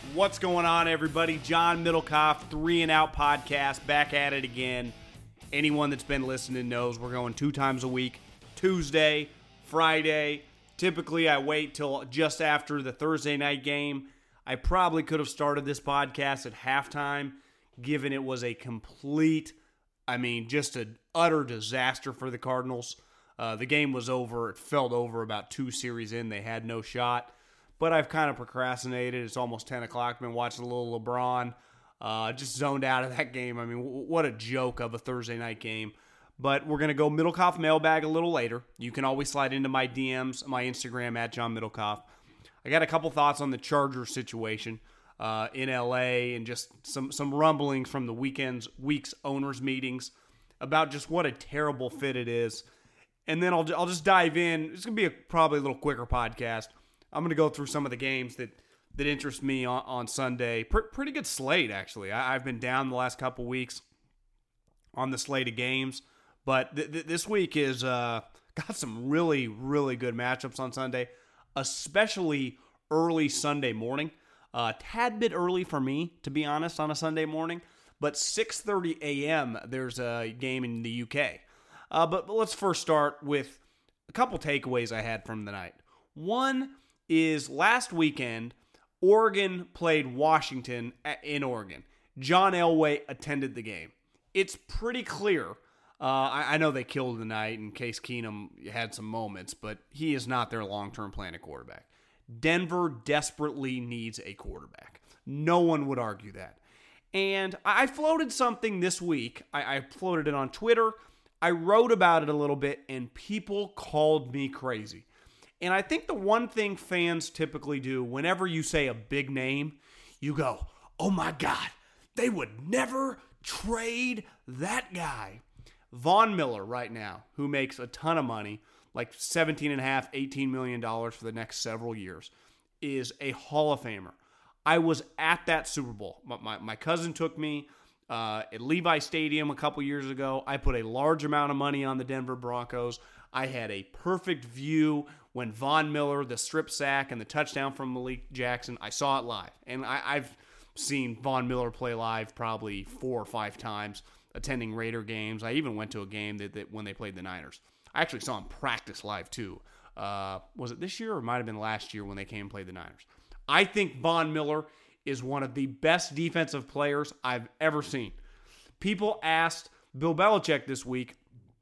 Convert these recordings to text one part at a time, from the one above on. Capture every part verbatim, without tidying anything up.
What's going on, everybody? John Middlecoff, Three and Out Podcast, back at it again. Anyone that's been listening knows we're going two times a week, Tuesday, Friday. Typically, I wait till just after the Thursday night game. I probably could have started this podcast at halftime, given it was a complete, I mean, just an utter disaster for the Cardinals. Uh, the game was over. It felt over about two series in. They had no shot. But I've kind of procrastinated. It's almost ten o'clock. I've been watching a little LeBron. Uh, just zoned out of that game. I mean, w- what a joke of a Thursday night game. But we're going to go Middlecoff mailbag a little later. You can always slide into my D Ms, my Instagram, at John Middlecoff. I got a couple thoughts on the Chargers situation uh, in L A and just some, some rumblings from the weekend's week's owners meetings about just what a terrible fit it is. And then I'll, I'll just dive in. It's going to be a, probably a little quicker podcast. I'm going to go through some of the games that, that interest me on, on Sunday. Pr- pretty good slate, actually. I, I've been down the last couple weeks on the slate of games. But th- th- this week is uh, got some really, really good matchups on Sunday, especially early Sunday morning. A uh, tad bit early for me, to be honest, on a Sunday morning. But six thirty a.m., there's a game in the U K. Uh, but, but let's first start with a couple takeaways I had from the night. One is last weekend, Oregon played Washington in Oregon. John Elway attended the game. It's pretty clear. Uh, I, I know they killed the night and Case Keenum had some moments, but he is not their long-term plan at quarterback. Denver desperately needs a quarterback. No one would argue that. And I floated something this week. I, I floated it on Twitter. I wrote about it a little bit, and people called me crazy. And I think the one thing fans typically do whenever you say a big name, you go, oh my God, they would never trade that guy. Von Miller right now, who makes a ton of money, like seventeen and a half, eighteen million dollars for the next several years, is a Hall of Famer. I was at that Super Bowl. My, my, my cousin took me uh, at Levi Stadium a couple years ago. I put a large amount of money on the Denver Broncos. I had a perfect view when Von Miller, the strip sack, and the touchdown from Malik Jackson, I saw it live. And I, I've seen Von Miller play live probably four or five times, attending Raider games. I even went to a game that, that when they played the Niners. I actually saw him practice live too. Uh, was it this year or it might have been last year when they came and played the Niners? I think Von Miller is one of the best defensive players I've ever seen. People asked Bill Belichick this week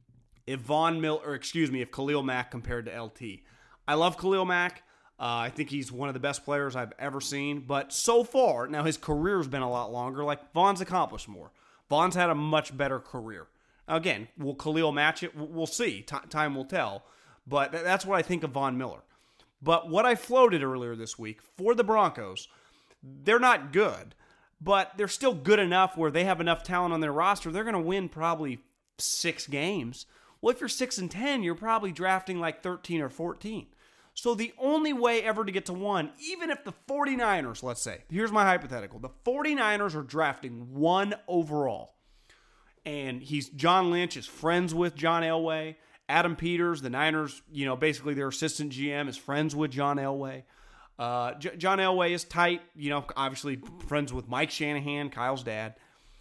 if Von Miller, or excuse me, if Khalil Mack compared to L T. I love Khalil Mack. Uh, I think he's one of the best players I've ever seen. But so far, now his career's been a lot longer. Like, Von's accomplished more. Von's had a much better career. Now, again, will Khalil match it? We'll see. T- time will tell. But th- that's what I think of Von Miller. But what I floated earlier this week for the Broncos, they're not good. But they're still good enough where they have enough talent on their roster. They're going to win probably six games. Well, if you're six and ten, you're probably drafting like thirteen or fourteen. So the only way ever to get to one, even if the 49ers, let's say, here's my hypothetical, the 49ers are drafting one overall, and he's John Lynch is friends with John Elway. Adam Peters, the Niners, you know, basically their assistant G M, is friends with John Elway. Uh, J- John Elway is tight, you know, obviously friends with Mike Shanahan, Kyle's dad.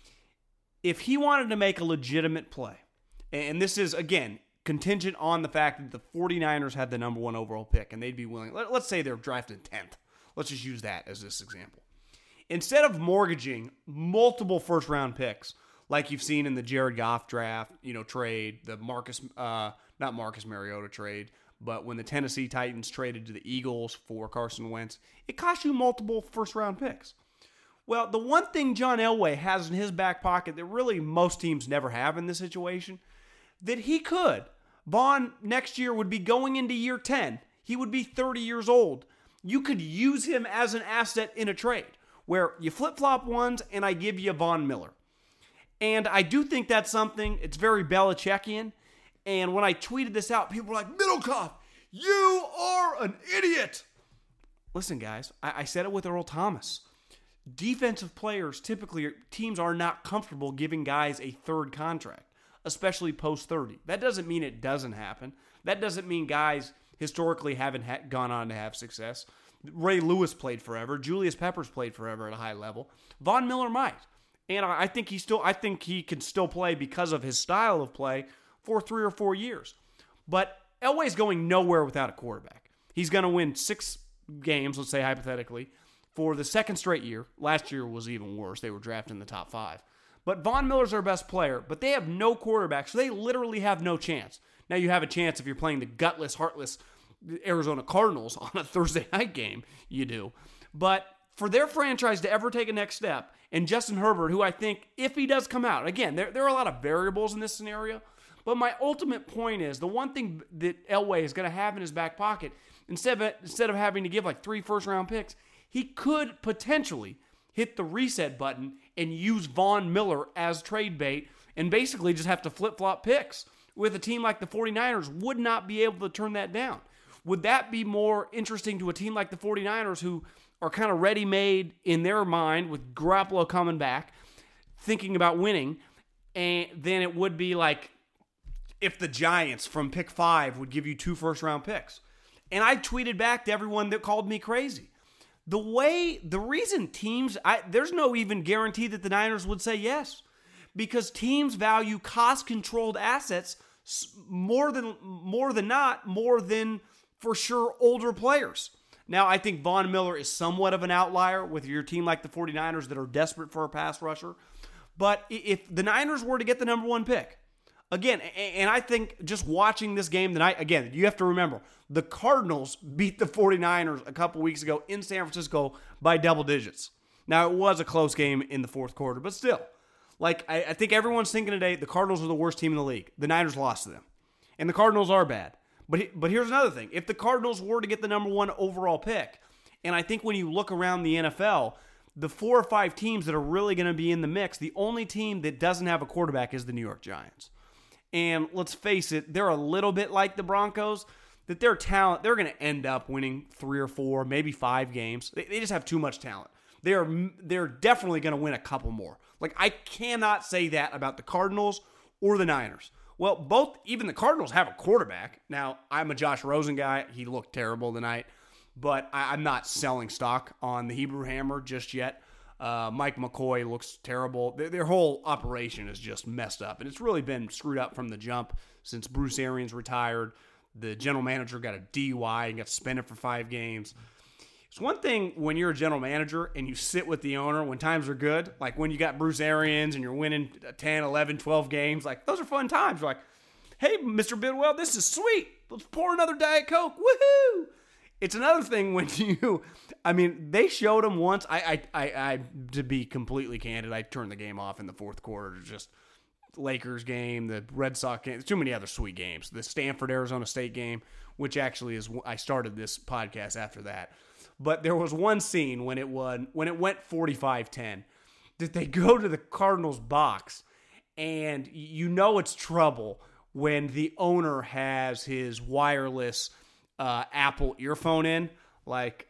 If he wanted to make a legitimate play, and this is, again, contingent on the fact that the 49ers had the number one overall pick, and they'd be willing, let, let's say they're drafted tenth. Let's just use that as this example. Instead of mortgaging multiple first-round picks, like you've seen in the Jared Goff draft, you know, trade, the Marcus, uh, not Marcus Mariota trade, but when the Tennessee Titans traded to the Eagles for Carson Wentz, it cost you multiple first-round picks. Well, the one thing John Elway has in his back pocket that really most teams never have in this situation, that he could. Von next year would be going into year ten. He would be thirty years old. You could use him as an asset in a trade where you flip-flop ones and I give you Von Miller. And I do think that's something, it's very Belichickian. And when I tweeted this out, people were like, Middlecoff, you are an idiot. Listen, guys, I, I said it with Earl Thomas. Defensive players, typically, teams are not comfortable giving guys a third contract, especially post thirty. That doesn't mean it doesn't happen. That doesn't mean guys historically haven't ha- gone on to have success. Ray Lewis played forever. Julius Peppers played forever at a high level. Von Miller might. And I think he still I think he can still play because of his style of play for three or four years. But Elway's going nowhere without a quarterback. He's going to win six games, let's say hypothetically, for the second straight year. Last year was even worse. They were drafted in the top five. But Von Miller's our best player, but they have no quarterback, so they literally have no chance. Now you have a chance if you're playing the gutless, heartless Arizona Cardinals on a Thursday night game, you do. But for their franchise to ever take a next step, and Justin Herbert, who I think, if he does come out, again, there, there are a lot of variables in this scenario, but my ultimate point is the one thing that Elway is going to have in his back pocket, instead of, instead of having to give like three first-round picks, he could potentially hit the reset button and use Von Miller as trade bait and basically just have to flip-flop picks. With a team like the 49ers, would not be able to turn that down. Would that be more interesting to a team like the 49ers who are kind of ready-made in their mind with Garoppolo coming back, thinking about winning, and then it would be like if the Giants from pick five would give you two first-round picks? And I tweeted back to everyone that called me crazy. The way, the reason teams, I, there's no even guarantee that the Niners would say yes, because teams value cost-controlled assets more than more than not, more than for sure older players. Now, I think Von Miller is somewhat of an outlier with your team like the 49ers that are desperate for a pass rusher. But if the Niners were to get the number one pick, again, and I think just watching this game tonight, again, you have to remember, the Cardinals beat the 49ers a couple weeks ago in San Francisco by double digits. Now, it was a close game in the fourth quarter, but still. Like, I, I think everyone's thinking today the Cardinals are the worst team in the league. The Niners lost to them. And the Cardinals are bad. But but here's another thing. If the Cardinals were to get the number one overall pick, and I think when you look around the N F L, the four or five teams that are really going to be in the mix, the only team that doesn't have a quarterback is the New York Giants. And let's face it, they're a little bit like the Broncos, that their talent, they're going to end up winning three or four, maybe five games. They, they just have too much talent. They're they're definitely going to win a couple more. Like, I cannot say that about the Cardinals or the Niners. Well, both, even the Cardinals have a quarterback. Now, I'm a Josh Rosen guy. He looked terrible tonight, but I, I'm not selling stock on the Hebrew Hammer just yet. Uh, Mike McCoy looks terrible. Their, their whole operation is just messed up, and it's really been screwed up from the jump since Bruce Arians retired. The general manager got a D U I and got suspended for five games. It's one thing when you're a general manager and you sit with the owner when times are good, like when you got Bruce Arians and you're winning ten, eleven, twelve games, like those are fun times. You're like, hey, Mister Bidwell, this is sweet. Let's pour another Diet Coke. Woohoo! It's another thing when you, I mean, they showed them once. I, I, I, I, to be completely candid, I turned the game off in the fourth quarter to just Lakers game, the Red Sox game. There's too many other sweet games. The Stanford Arizona State game, which actually is, I started this podcast after that. But there was one scene when it won, when it went forty-five ten, that they go to the Cardinals box, and you know it's trouble when the owner has his wireless uh, Apple earphone in. Like,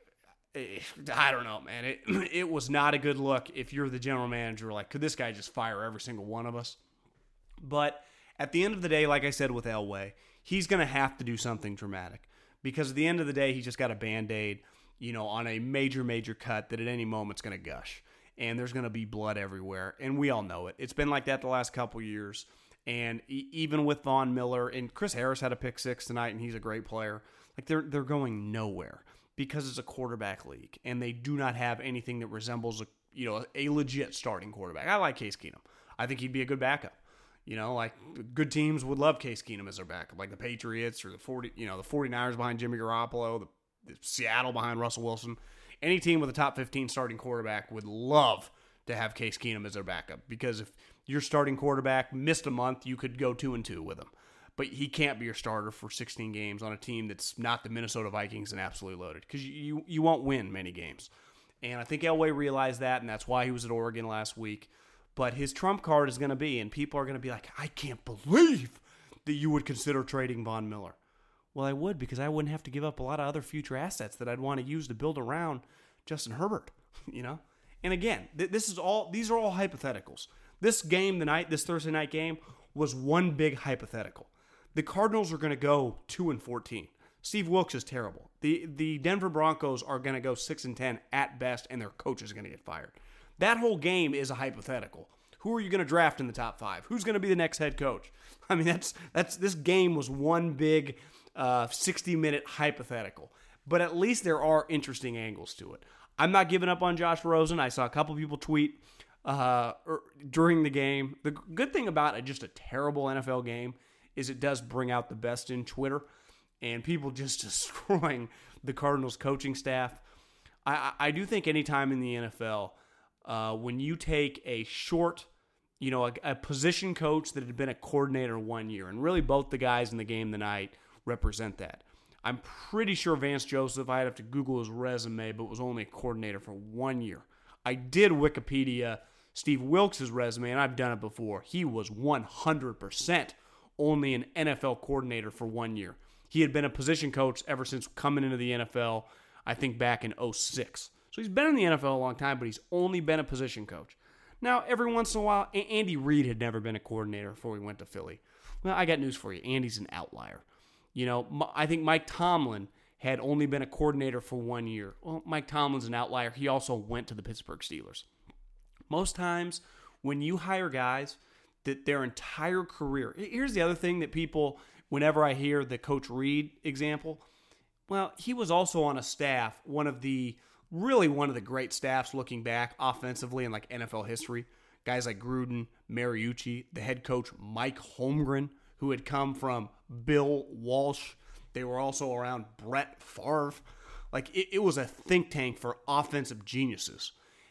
I don't know, man. It it was not a good look if you're the general manager. Like, could this guy just fire every single one of us? But at the end of the day, like I said with Elway, he's going to have to do something dramatic. Because at the end of the day, he just got a Band-Aid, you know, on a major, major cut that at any moment's going to gush. And there's going to be blood everywhere. And we all know it. It's been like that the last couple years. And e- even with Von Miller, and Chris Harris had a pick six tonight, and he's a great player. Like, they're they're going nowhere because it's a quarterback league. And they do not have anything that resembles, a you know, a legit starting quarterback. I like Case Keenum. I think he'd be a good backup. You know, like, good teams would love Case Keenum as their backup, like the Patriots or the forty, you know, the 49ers behind Jimmy Garoppolo, the Seattle behind Russell Wilson. Any team with a top fifteen starting quarterback would love to have Case Keenum as their backup, because if your starting quarterback missed a month, you could go two and two with him. But he can't be your starter for sixteen games on a team that's not the Minnesota Vikings and absolutely loaded, because you, you you won't win many games. And I think Elway realized that, and that's why he was at Oregon last week. But his trump card is going to be, and people are going to be like, I can't believe that you would consider trading Von Miller. Well, I would, because I wouldn't have to give up a lot of other future assets that I'd want to use to build around Justin Herbert, you know? And again, th- this is all; these are all hypotheticals. This game tonight, this Thursday night game, was one big hypothetical. The Cardinals are going to go two and fourteen. Steve Wilks is terrible. The the Denver Broncos are going to go six and ten at best, and their coach is going to get fired. That whole game is a hypothetical. Who are you going to draft in the top five? Who's going to be the next head coach? I mean, that's that's this game was one big uh, sixty-minute hypothetical. But at least there are interesting angles to it. I'm not giving up on Josh Rosen. I saw a couple people tweet uh, er, during the game. The good thing about a, just a terrible N F L game is it does bring out the best in Twitter. And people just destroying the Cardinals coaching staff. I, I do think anytime in the N F L, uh, when you take a short, you know, a, a position coach that had been a coordinator one year, and really both the guys in the game tonight represent that. I'm pretty sure Vance Joseph, I'd have to Google his resume, but was only a coordinator for one year. I did Wikipedia Steve Wilks' resume, and I've done it before. He was one hundred percent only an N F L coordinator for one year. He had been a position coach ever since coming into the N F L, I think back in oh six. So he's been in the N F L a long time, but he's only been a position coach. Now, every once in a while, Andy Reid had never been a coordinator before he went to Philly. Well, I got news for you. Andy's an outlier. You know, I think Mike Tomlin had only been a coordinator for one year. Well, Mike Tomlin's an outlier. He also went to the Pittsburgh Steelers. Most times, when you hire guys that their entire career, here's the other thing that people... Whenever I hear the Coach Reid example, well, he was also on a staff, one of the, really one of the great staffs looking back offensively in like N F L history. Guys like Gruden, Mariucci, the head coach Mike Holmgren, who had come from Bill Walsh. They were also around Brett Favre. Like, it, it was a think tank for offensive geniuses.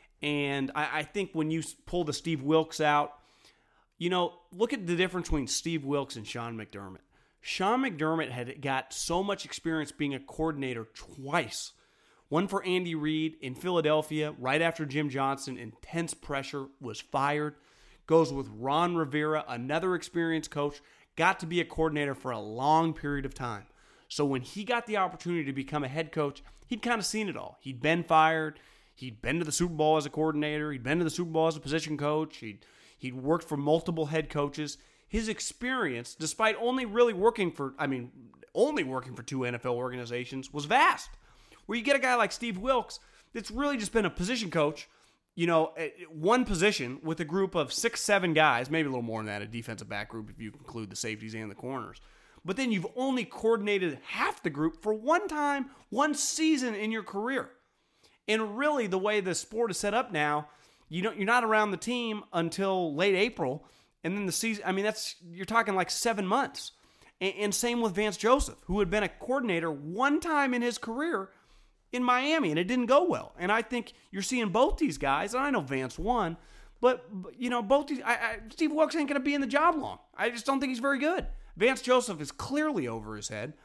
And I, I think when you pull the Steve Wilks out, you know, look at the difference between Steve Wilks and Sean McDermott. Sean McDermott had got so much experience being a coordinator twice. One for Andy Reid in Philadelphia right after Jim Johnson, intense pressure, was fired. Goes with Ron Rivera, another experienced coach, got to be a coordinator for a long period of time. So when he got the opportunity to become a head coach, he'd kind of seen it all. He'd been fired. He'd been to the Super Bowl as a coordinator. He'd been to the Super Bowl as a position coach. He'd, he'd worked for multiple head coaches. His experience, despite only really working for, I mean, only working for two N F L organizations, was vast. Where you get a guy like Steve Wilks that's really just been a position coach, you know, one position with a group of six, seven guys, maybe a little more than that, a defensive back group if you include the safeties and the corners. But then you've only coordinated half the group for one time, one season in your career. And really, the way the sport is set up now, you don't, you're not around the team until late April. And then the season, I mean, that's, you're talking like seven months. And, and same with Vance Joseph, who had been a coordinator one time in his career in Miami, and it didn't go well. And I think you're seeing both these guys, and I know Vance won, but, but you know, both these, I, I, Steve Wilks ain't going to be in the job long. I just don't think he's very good. Vance Joseph is clearly over his head.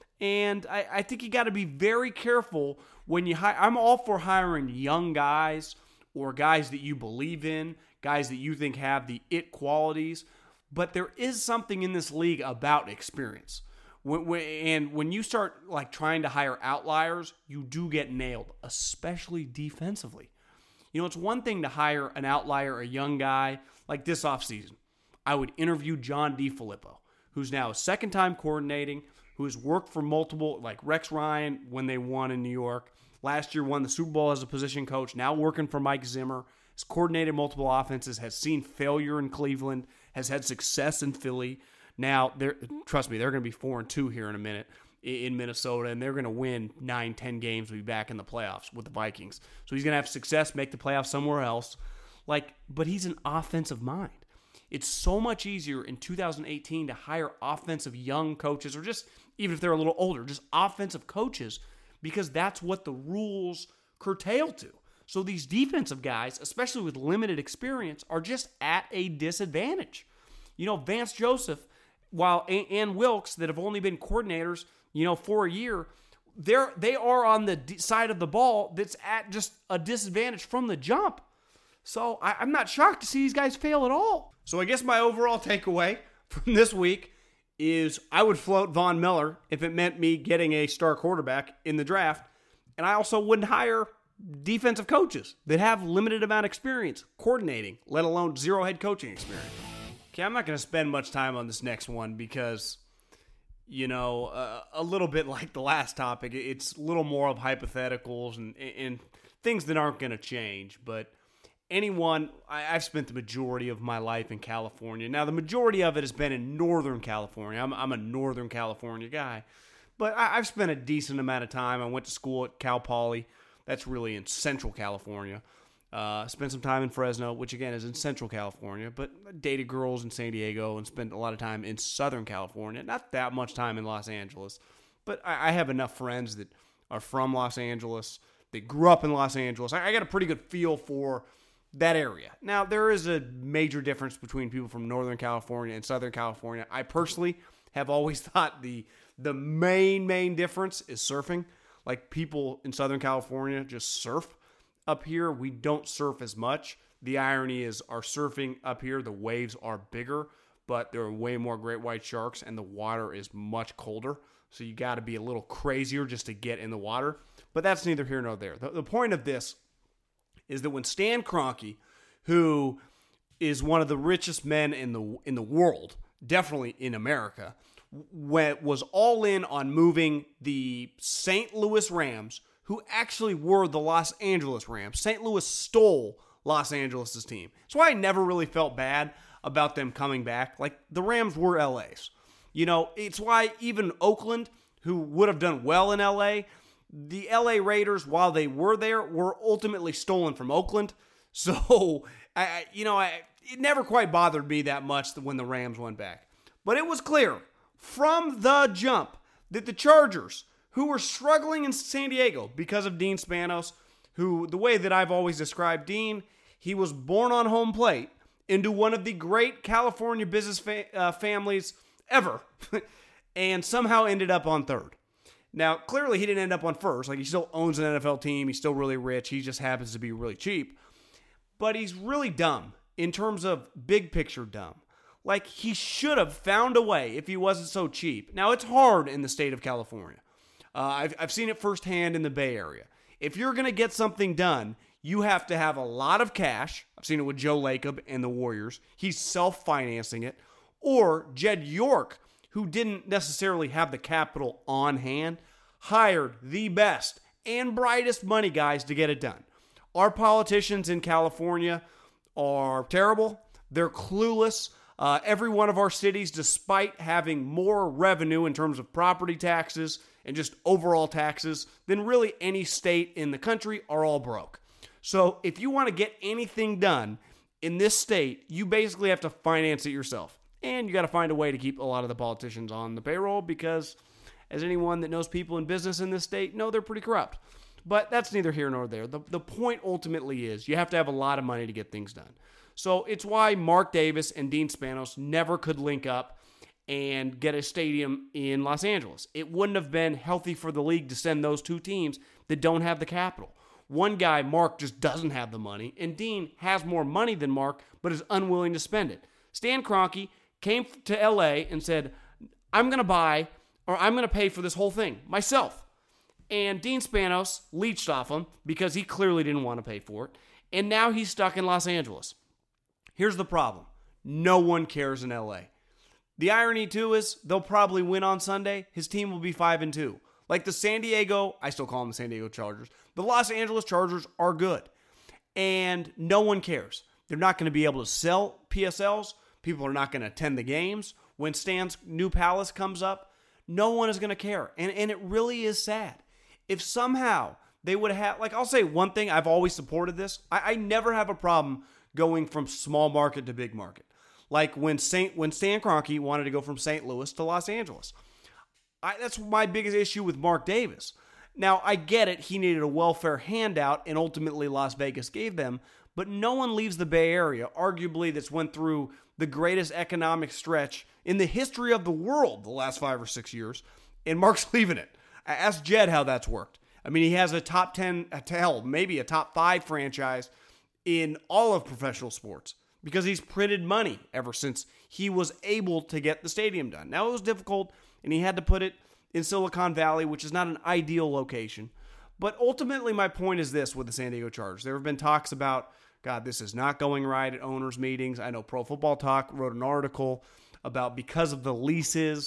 And I, I think you got to be very careful when you hire. I'm all for hiring young guys or guys that you believe in, guys that you think have the it qualities, but there is something in this league about experience. When, when, and when you start like trying to hire outliers, you do get nailed, especially defensively. You know, it's one thing to hire an outlier, a young guy, like this offseason. I would interview John DeFilippo, who's now a second time coordinating, who has worked for multiple, like Rex Ryan when they won in New York. Last year won the Super Bowl as a position coach, now working for Mike Zimmer. Has coordinated multiple offenses, has seen failure in Cleveland, has had success in Philly. Now, they're, trust me, they're going to be four and two here in a minute in Minnesota, and they're going to win nine, ten games and be back in the playoffs with the Vikings. So he's going to have success, make the playoffs somewhere else. Like, but he's an offensive mind. It's so much easier in two thousand eighteen to hire offensive young coaches, or just, even if they're a little older, just offensive coaches, because that's what the rules curtail to. So these defensive guys, especially with limited experience, are just at a disadvantage. You know, Vance Joseph, while and Wilks, that have only been coordinators, you know, for a year, they're they are on the side of the ball that's at just a disadvantage from the jump. So I, I'm not shocked to see these guys fail at all. So I guess my overall takeaway from this week is I would float Von Miller if it meant me getting a star quarterback in the draft, and I also wouldn't hire defensive coaches that have limited amount of experience coordinating, let alone zero head coaching experience. Okay, I'm not going to spend much time on this next one because you know, uh, a little bit like the last topic. It's a little more of hypotheticals and, and things that aren't going to change. But anyone, I, I've spent the majority of my life in California. Now, the majority of it has been in Northern California. I'm, I'm a Northern California guy. But I, I've spent a decent amount of time. I went to school at Cal Poly. That's really in Central California. Uh, spent some time in Fresno, which again is in Central California, but dated girls in San Diego and spent a lot of time in Southern California. Not that much time in Los Angeles, but I, I have enough friends that are from Los Angeles. They grew up in Los Angeles. I, I got a pretty good feel for that area. Now, there is a major difference between people from Northern California and Southern California. I personally have always thought the the main, main difference is surfing. Like, people in Southern California just surf. Up here, we don't surf as much. The irony is our surfing up here, the waves are bigger, but there are way more great white sharks, and the water is much colder. So you got to be a little crazier just to get in the water. But that's neither here nor there. The, the point of this is that when Stan Kroenke, who is one of the richest men in the in the world, definitely in America, went, was all in on moving the Saint Louis Rams, who actually were the Los Angeles Rams. Saint Louis stole Los Angeles' team. That's why I never really felt bad about them coming back. Like, the Rams were L A's. You know, it's why even Oakland, who would have done well in L A, the L A Raiders, while they were there, were ultimately stolen from Oakland. So, I, you know, I, it never quite bothered me that much when the Rams went back. But it was clear from the jump that the Chargers, who were struggling in San Diego because of Dean Spanos, who, the way that I've always described Dean, he was born on home plate into one of the great California business fa- uh, families ever, and somehow ended up on third. Now, clearly he didn't end up on first. Like, he still owns an N F L team. He's still really rich. He just happens to be really cheap. But he's really dumb in terms of big picture dumb. Like, he should have found a way if he wasn't so cheap. Now, it's hard in the state of California. Uh, I've, I've seen it firsthand in the Bay Area. If you're going to get something done, you have to have a lot of cash. I've seen it with Joe Lacob and the Warriors. He's self-financing it. Or Jed York, who didn't necessarily have the capital on hand, hired the best and brightest money guys to get it done. Our politicians in California are terrible. They're clueless. Uh, every one of our cities, despite having more revenue in terms of property taxes and just overall taxes than really any state in the country, are all broke. So if you want to get anything done in this state, you basically have to finance it yourself. And you got to find a way to keep a lot of the politicians on the payroll because, as anyone that knows people in business in this state, know they're pretty corrupt. But that's neither here nor there. The, the point ultimately is you have to have a lot of money to get things done. So it's why Mark Davis and Dean Spanos never could link up and get a stadium in Los Angeles. It wouldn't have been healthy for the league to send those two teams that don't have the capital. One guy, Mark, just doesn't have the money, and Dean has more money than Mark, but is unwilling to spend it. Stan Kroenke came to L A and said, I'm going to buy, or I'm going to pay for this whole thing myself. And Dean Spanos leached off him because he clearly didn't want to pay for it. And now he's stuck in Los Angeles. Here's the problem. No one cares in L A. The irony, too, is they'll probably win on Sunday. His team will be five and two. Like the San Diego, I still call them the San Diego Chargers. The Los Angeles Chargers are good. And no one cares. They're not going to be able to sell P S Ls. People are not going to attend the games. When Stan's new palace comes up, no one is going to care. And, and it really is sad. If somehow they would have, like, I'll say one thing, I've always supported this. I, I never have a problem going from small market to big market. Like when Saint when Stan Kroenke wanted to go from Saint Louis to Los Angeles. I, that's my biggest issue with Mark Davis. Now, I get it. He needed a welfare handout, and ultimately Las Vegas gave them. But no one leaves the Bay Area, arguably that's went through the greatest economic stretch in the history of the world the last five or six years, and Mark's leaving it. I asked Jed how that's worked. I mean, he has a top ten, hell, maybe a top five franchise in all of professional sports because he's printed money ever since he was able to get the stadium done. Now, it was difficult, and he had to put it in Silicon Valley, which is not an ideal location. But ultimately, my point is this with the San Diego Chargers. There have been talks about, God, this is not going right at owners' meetings. I know Pro Football Talk wrote an article about because of the leases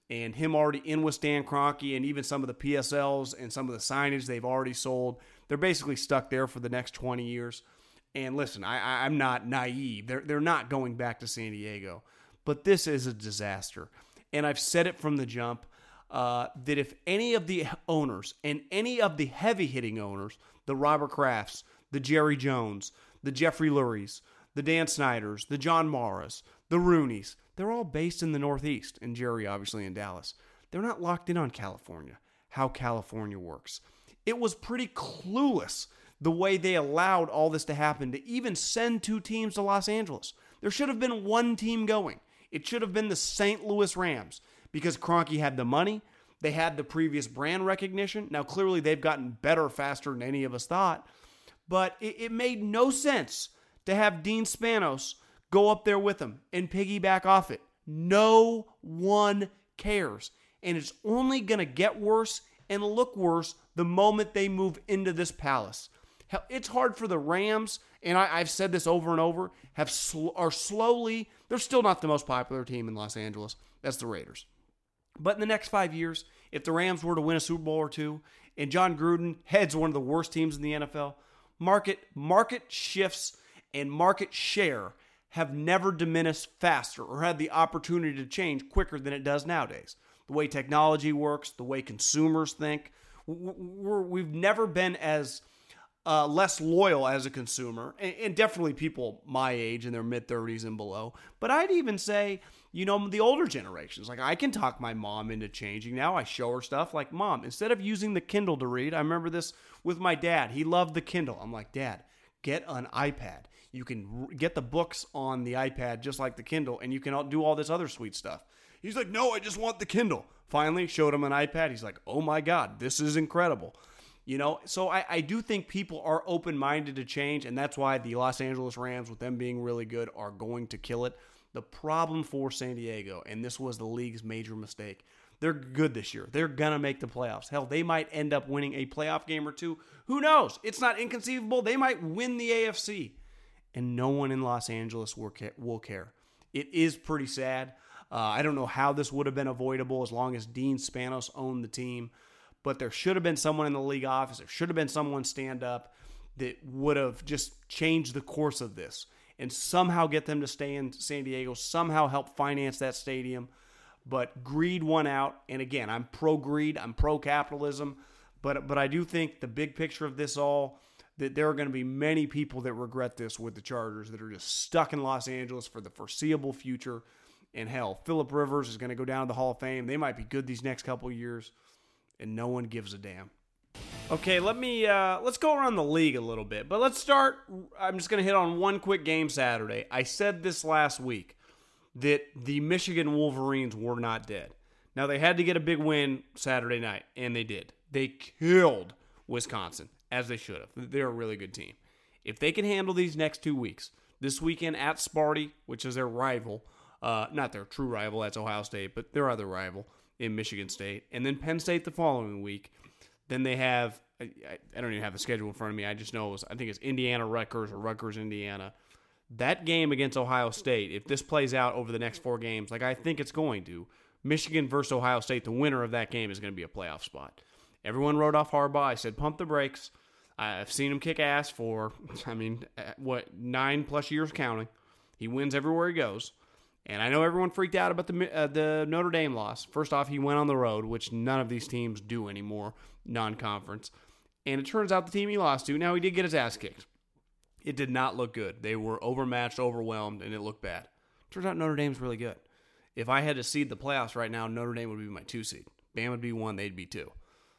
and him already in with Stan Kroenke and even some of the P S Ls and some of the signage they've already sold, they're basically stuck there for the next twenty years. And listen, I, I'm not naive. They're, they're not going back to San Diego. But this is a disaster. And I've said it from the jump uh, that if any of the owners and any of the heavy-hitting owners, the Robert Krafts, the Jerry Jones, the Jeffrey Lurie's, the Dan Snyders, the John Maras, the Rooneys, they're all based in the Northeast, and Jerry obviously in Dallas. They're not locked in on California, how California works. It was pretty clueless the way they allowed all this to happen, to even send two teams to Los Angeles. There should have been one team going. It should have been the Saint Louis Rams, because Kroenke had the money, they had the previous brand recognition. Now, clearly, they've gotten better faster than any of us thought, but it, it made no sense to have Dean Spanos go up there with them and piggyback off it. No one cares, and it's only going to get worse and look worse the moment they move into this palace. Hell, it's hard for the Rams, and I, I've said this over and over, have sl- are slowly, they're still not the most popular team in Los Angeles. That's the Raiders. But in the next five years, if the Rams were to win a Super Bowl or two, and John Gruden heads one of the worst teams in the N F L, market market shifts and market share have never diminished faster or had the opportunity to change quicker than it does nowadays. The way technology works, the way consumers think, we're, we've never been as uh, less loyal as a consumer, and, and definitely people my age in their mid-thirties and below. But I'd even say, you know, the older generations. Like, I can talk my mom into changing now. I show her stuff like, Mom, instead of using the Kindle to read, I remember this with my dad. He loved the Kindle. I'm like, Dad, get an iPad. You can get the books on the iPad just like the Kindle, and you can do all this other sweet stuff. He's like, no, I just want the Kindle. Finally, showed him an iPad. He's like, oh my God, this is incredible. You know, so I, I do think people are open-minded to change, and that's why the Los Angeles Rams, with them being really good, are going to kill it. The problem for San Diego, and this was the league's major mistake, they're good this year. They're going to make the playoffs. Hell, they might end up winning a playoff game or two. Who knows? It's not inconceivable. They might win the A F C. And no one in Los Angeles will care. It is pretty sad. Uh, I don't know how this would have been avoidable as long as Dean Spanos owned the team. But there should have been someone in the league office. There should have been someone stand up that would have just changed the course of this and somehow get them to stay in San Diego, somehow help finance that stadium. But greed won out. And again, I'm pro-greed. I'm pro-capitalism. But, but I do think the big picture of this all, that there are going to be many people that regret this with the Chargers that are just stuck in Los Angeles for the foreseeable future. And hell, Phillip Rivers is going to go down to the Hall of Fame. They might be good these next couple of years, and no one gives a damn. Okay, let me, uh, let's go around the league a little bit. But let's start, I'm just going to hit on one quick game Saturday. I said this last week, that the Michigan Wolverines were not dead. Now, they had to get a big win Saturday night, and they did. They killed Wisconsin, as they should have. They're a really good team. If they can handle these next two weeks, this weekend at Sparty, which is their rival, uh, not their true rival, that's Ohio State, but their other rival in Michigan State, and then Penn State the following week, then they have, I, I don't even have the schedule in front of me, I just know it was, I think it's Indiana Rutgers or Rutgers Indiana. That game against Ohio State, if this plays out over the next four games, like I think it's going to, Michigan versus Ohio State, the winner of that game is going to be a playoff spot. Everyone wrote off Harbaugh. I said, pump the brakes. I've seen him kick ass for, I mean, what, nine plus years counting. He wins everywhere he goes. And I know everyone freaked out about the uh, the Notre Dame loss. First off, he went on the road, which none of these teams do anymore, non-conference. And it turns out the team he lost to, now he did get his ass kicked. It did not look good. They were overmatched, overwhelmed, and it looked bad. Turns out Notre Dame's really good. If I had to seed the playoffs right now, Notre Dame would be my two seed. Bama would be one, they'd be two.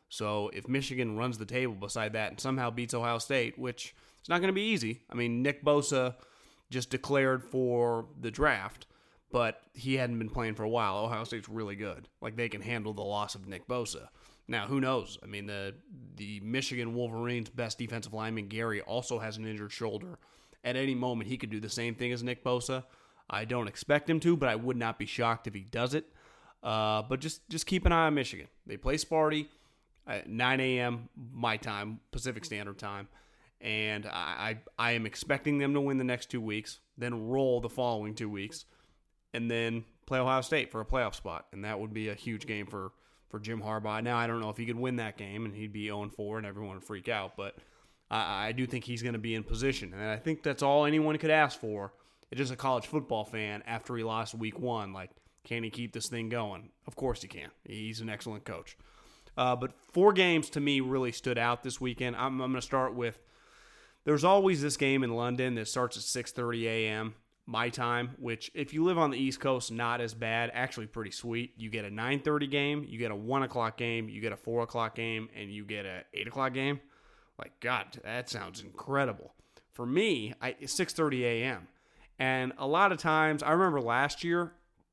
So if Michigan runs the table beside that and somehow beats Ohio State, which it's not going to be easy. I mean, Nick Bosa just declared for the draft, but he hadn't been playing for a while. Ohio State's really good. Like, they can handle the loss of Nick Bosa. Now, who knows? I mean, the the Michigan Wolverines' best defensive lineman, Gary, also has an injured shoulder. At any moment, he could do the same thing as Nick Bosa. I don't expect him to, but I would not be shocked if he does it. Uh, but just, just keep an eye on Michigan. They play Sparty at nine a.m. my time, Pacific Standard Time. And I, I I am expecting them to win the next two weeks, then roll the following two weeks, and then play Ohio State for a playoff spot, and that would be a huge game for, for Jim Harbaugh. Now, I don't know if he could win that game, and he'd be oh and four, and everyone would freak out, but I, I do think he's going to be in position, and I think that's all anyone could ask for. It's just a college football fan after he lost week one. Like, can he keep this thing going? Of course he can. He's an excellent coach. Uh, but four games to me really stood out this weekend. I'm, I'm going to start with, there's always this game in London that starts at six thirty a.m. my time, which if you live on the East Coast, not as bad, actually pretty sweet. You get a nine thirty game, you get a one o'clock game, you get a four o'clock game, and you get a eight o'clock game. Like, God, that sounds incredible. For me, I, it's six thirty a.m. And a lot of times, I remember last year,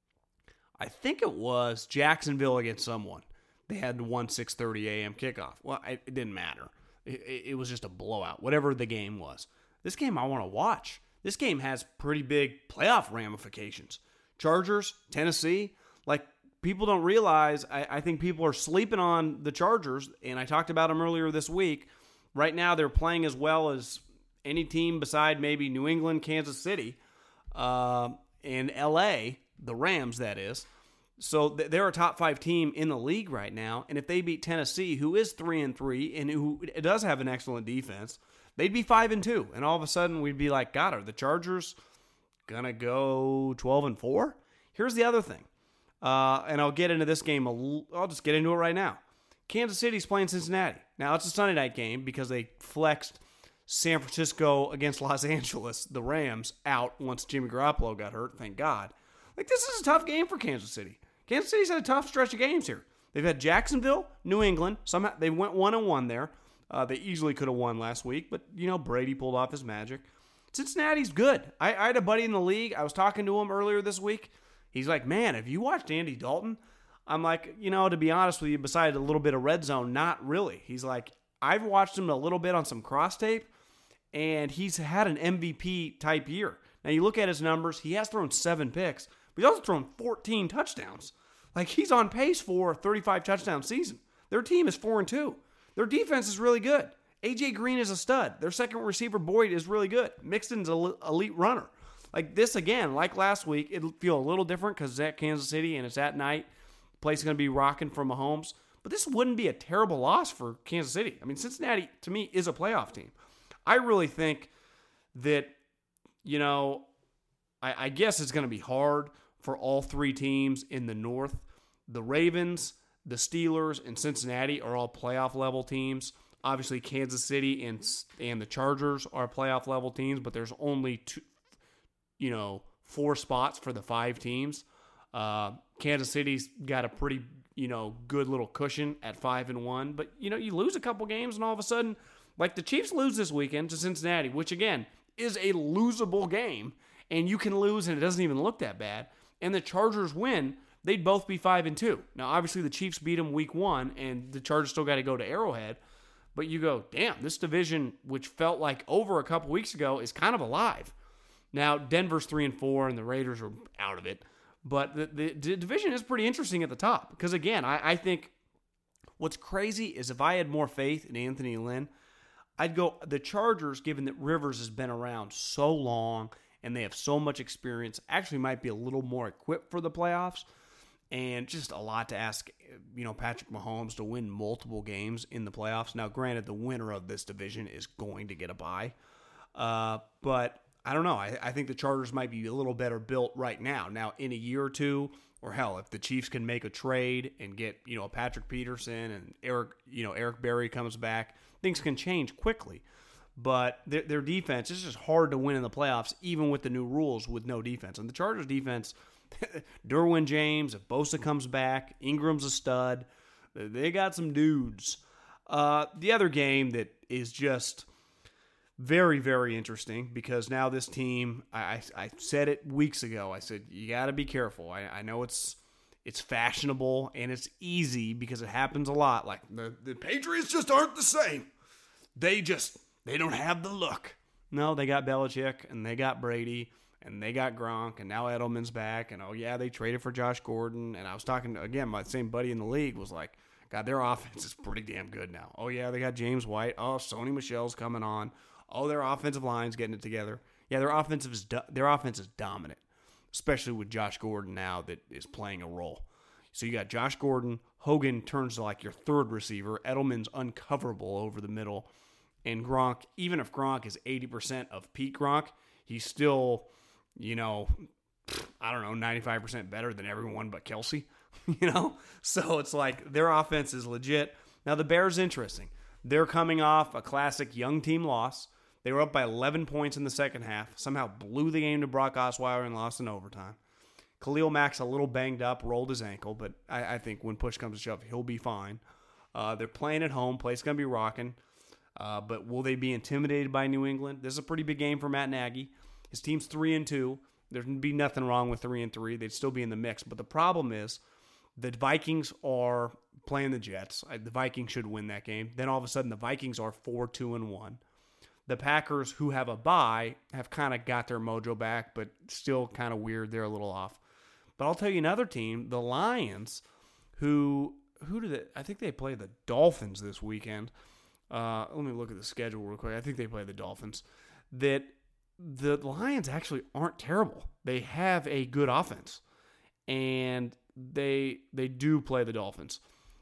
I think it was Jacksonville against someone. They had one six thirty a.m. kickoff. Well, it, it didn't matter. It, it was just a blowout, whatever the game was. This game I want to watch. This game has pretty big playoff ramifications. Chargers, Tennessee, like, people don't realize, I, I think people are sleeping on the Chargers, and I talked about them earlier this week. Right now, they're playing as well as any team beside maybe New England, Kansas City, uh, and L A, the Rams, that is. So they're a top five team in the league right now, and if they beat Tennessee, who is three and three and who does have an excellent defense, they'd be five and two, and all of a sudden we'd be like, God, are the Chargers gonna go twelve and four? Here's the other thing, uh, and I'll get into this game. A l- I'll just get into it right now. Kansas City's playing Cincinnati. Now it's a Sunday night game because they flexed San Francisco against Los Angeles, the Rams, out once Jimmy Garoppolo got hurt. Thank God. Like, this is a tough game for Kansas City. Kansas City's had a tough stretch of games here. They've had Jacksonville, New England. Somehow they went one and one there. Uh, they easily could have won last week, but, you know, Brady pulled off his magic. Cincinnati's good. I, I had a buddy in the league. I was talking to him earlier this week. He's like, man, have you watched Andy Dalton? I'm like, you know, to be honest with you, besides a little bit of red zone, not really. He's like, I've watched him a little bit on some cross tape, and he's had an M V P type year. Now, you look at his numbers, he has thrown seven picks, but he's also thrown fourteen touchdowns. Like, he's on pace for a thirty-five touchdown season. Their team is four and two. Their defense is really good. A J Green is a stud. Their second receiver, Boyd, is really good. Mixon's an elite runner. Like, this, again, like last week, it'll feel a little different because it's at Kansas City and it's at night. The place is going to be rocking for Mahomes. But this wouldn't be a terrible loss for Kansas City. I mean, Cincinnati, to me, is a playoff team. I really think that, you know, I, I guess it's going to be hard for all three teams in the North. The Ravens, the Steelers, and Cincinnati are all playoff level teams. Obviously, Kansas City and and the Chargers are playoff level teams, but there's only two, you know, four spots for the five teams. Uh, Kansas City's got a pretty, you know, good little cushion at five and one, but you know, you lose a couple games, and all of a sudden, like the Chiefs lose this weekend to Cincinnati, which again is a losable game, and you can lose, and it doesn't even look that bad. And the Chargers win, they'd both be five and two. Now, obviously, the Chiefs beat them week one, and the Chargers still got to go to Arrowhead. But you go, damn, this division, which felt like over a couple weeks ago, is kind of alive. Now, Denver's three and four, and the Raiders are out of it. But the, the, the division is pretty interesting at the top. Because, again, I, I think what's crazy is if I had more faith in Anthony Lynn, I'd go the Chargers, given that Rivers has been around so long and they have so much experience, actually might be a little more equipped for the playoffs. And just a lot to ask, you know, Patrick Mahomes to win multiple games in the playoffs. Now, granted, the winner of this division is going to get a bye. Uh, but I don't know. I, I think the Chargers might be a little better built right now. Now, in a year or two, or hell, if the Chiefs can make a trade and get, you know, Patrick Peterson and Eric, you know, Eric Berry comes back, things can change quickly. But their, their defense is just hard to win in the playoffs, even with the new rules with no defense. And the Chargers defense, Derwin James, if Bosa comes back, Ingram's a stud. They got some dudes. Uh, the other game that is just very, very interesting, because now this team, I, I said it weeks ago, I said, you got to be careful. I, I know it's it's fashionable and it's easy because it happens a lot. Like, the, the Patriots just aren't the same. They just, they don't have the look. No, they got Belichick and they got Brady and they got Gronk, and now Edelman's back, and oh yeah, they traded for Josh Gordon. And I was talking, again, my same buddy in the league was like, God, their offense is pretty damn good now. Oh yeah, they got James White. Oh, Sony Michel's coming on. Oh, their offensive line's getting it together. Yeah, their offensive is do- their offense is dominant. especially with Josh Gordon now that is playing a role. So you got Josh Gordon, Hogan turns to like your third receiver, Edelman's uncoverable over the middle, and Gronk, even if Gronk is eighty percent of peak Gronk, he's still, you know, I don't know, ninety-five percent better than everyone but Kelsey, you know? So it's like their offense is legit. Now the Bears, interesting. They're coming off a classic young team loss. They were up by eleven points in the second half, somehow blew the game to Brock Osweiler and lost in overtime. Khalil Mack's a little banged up, rolled his ankle, but I, I think when push comes to shove, he'll be fine. Uh, they're playing at home. Place going to be rocking. Uh, but will they be intimidated by New England? This is a pretty big game for Matt Nagy. His team's three and two. There'd be nothing wrong with three and three. They'd still be in the mix. But the problem is the Vikings are playing the Jets. The Vikings should win that game. Then all of a sudden the Vikings are four two and one. The Packers, who have a bye, have kind of got their mojo back, but still kind of weird. They're a little off. But I'll tell you another team, the Lions, who who did it? I think they play the Dolphins this weekend. Uh, let me look at the schedule real quick. I think they play the Dolphins. That the Lions actually aren't terrible. They have a good offense, and they they do play the Dolphins.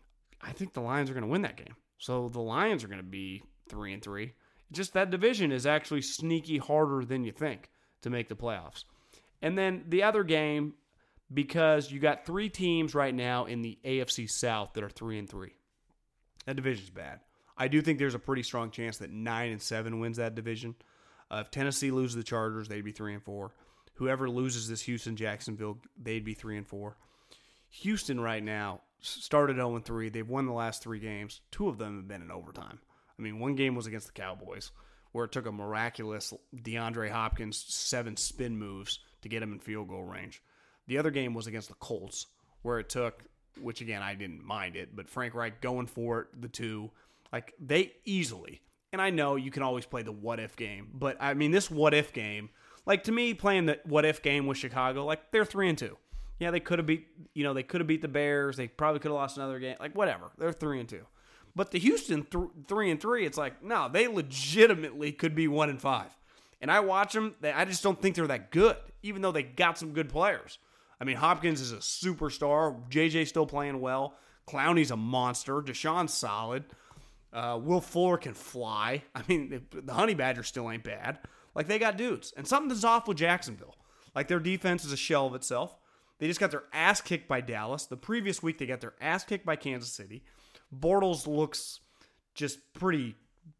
I think the Lions are going to win that game. So the Lions are going to be three and three. Just that division is actually sneaky harder than you think to make the playoffs. And then the other game, because you got three teams right now in the A F C South that are three and three. That division's bad. I do think there's a pretty strong chance that nine and seven wins that division. Uh, if Tennessee loses the Chargers, they'd be three and four. Whoever loses this Houston Jacksonville, they'd be three and four. Houston right now started oh and three. They've won the last three games. Two of them have been in overtime. I mean, one game was against the Cowboys, where it took a miraculous DeAndre Hopkins seven spin moves to get him in field goal range. The other game was against the Colts, where it took, which again, I didn't mind it, but Frank Reich going for it, the two. Like, they easily, and I know you can always play the what-if game, but I mean, this what-if game, like, to me, playing the what-if game with Chicago, like, they're three and two. Yeah, they could have beat, you know, they could have beat the Bears. They probably could have lost another game. Like, whatever. They're three and two. But the Houston th- three and three, it's like, no, they legitimately could be one and five. And I watch them. They, I just don't think they're that good, even though they got some good players. I mean, Hopkins is a superstar. J J's still playing well. Clowney's a monster. Deshaun's solid. Uh, Will Fuller can fly. I mean, the Honey Badger still ain't bad. Like, they got dudes. And something's off with Jacksonville. Like, their defense is a shell of itself. They just got their ass kicked by Dallas. The previous week, they got their ass kicked by Kansas City. Bortles looks just pretty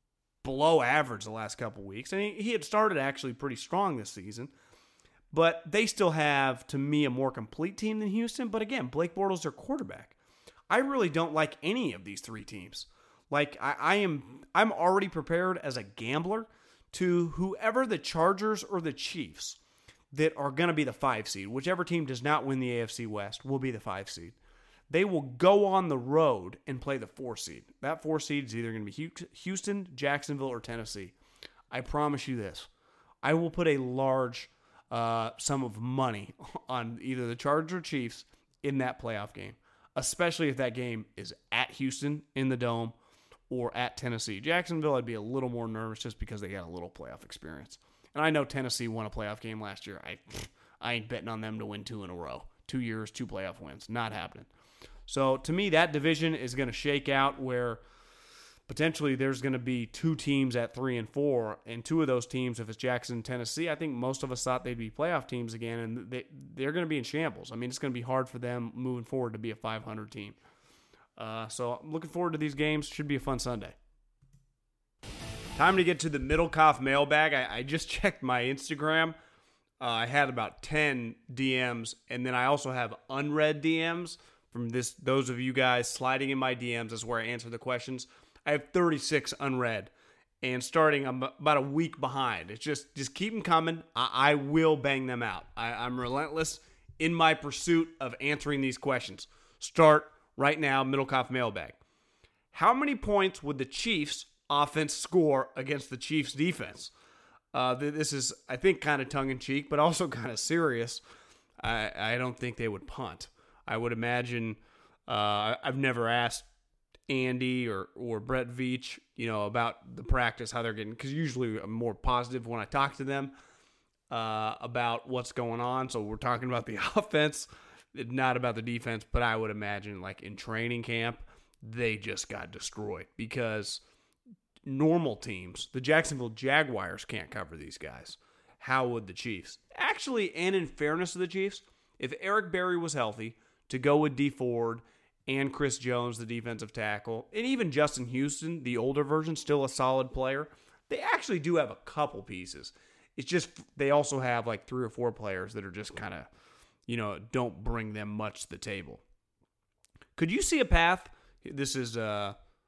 below average the last couple weeks. And he, he had started actually pretty strong this season. But they still have, to me, a more complete team than Houston. But again, Blake Bortles, their quarterback. I really don't like any of these three teams. Like, I, I am I'm already prepared as a gambler to whoever the Chargers or the Chiefs that are going to be the five seed. Whichever team does not win the A F C West will be the five seed. They will go on the road and play the four seed. That four seed is either going to be Houston, Jacksonville, or Tennessee. I promise you this. I will put a large uh, sum of money on either the Chargers or Chiefs in that playoff game, especially if that game is at Houston in the Dome or at Tennessee. Jacksonville, I'd be a little more nervous just because they got a little playoff experience. And I know Tennessee won a playoff game last year. I I ain't betting on them to win two in a row. Two years, two playoff wins. Not happening. So, to me, that division is going to shake out where potentially there's going to be two teams at three and four, and two of those teams, if it's Jackson and Tennessee, I think most of us thought they'd be playoff teams again, and they, they're going to be in shambles. I mean, it's going to be hard for them moving forward to be a five hundred team. Uh, so, I'm looking forward to these games. Should be a fun Sunday. Time to get to the Middlecoff mailbag. I, I just checked my Instagram. Uh, I had about ten D Ms, and then I also have unread D Ms from this. Those of you guys sliding in my D Ms is where I answer the questions. I have thirty-six unread, and starting, I'm about a week behind. It's just, just keep them coming. I, I will bang them out. I, I'm relentless in my pursuit of answering these questions. Start right now, Middlecoff mailbag. How many points would the Chiefs offense score against the Chiefs defense? Uh, this is, I think, kind of tongue-in-cheek, but also kind of serious. I, I don't think they would punt. I would imagine, uh, I've never asked Andy or, or Brett Veach, you know, about the practice, how they're getting, because usually I'm more positive when I talk to them. uh, about what's going on. So we're talking about the offense, not about the defense, but I would imagine like in training camp, they just got destroyed because normal teams, the Jacksonville Jaguars can't cover these guys. How would the Chiefs? Actually, and in fairness to the Chiefs, if Eric Berry was healthy, to go with Dee Ford and Chris Jones, the defensive tackle, and even Justin Houston, the older version, still a solid player, they actually do have a couple pieces. It's just they also have like three or four players that are just kind of, you know, don't bring them much to the table. Could you see a path? This is uh,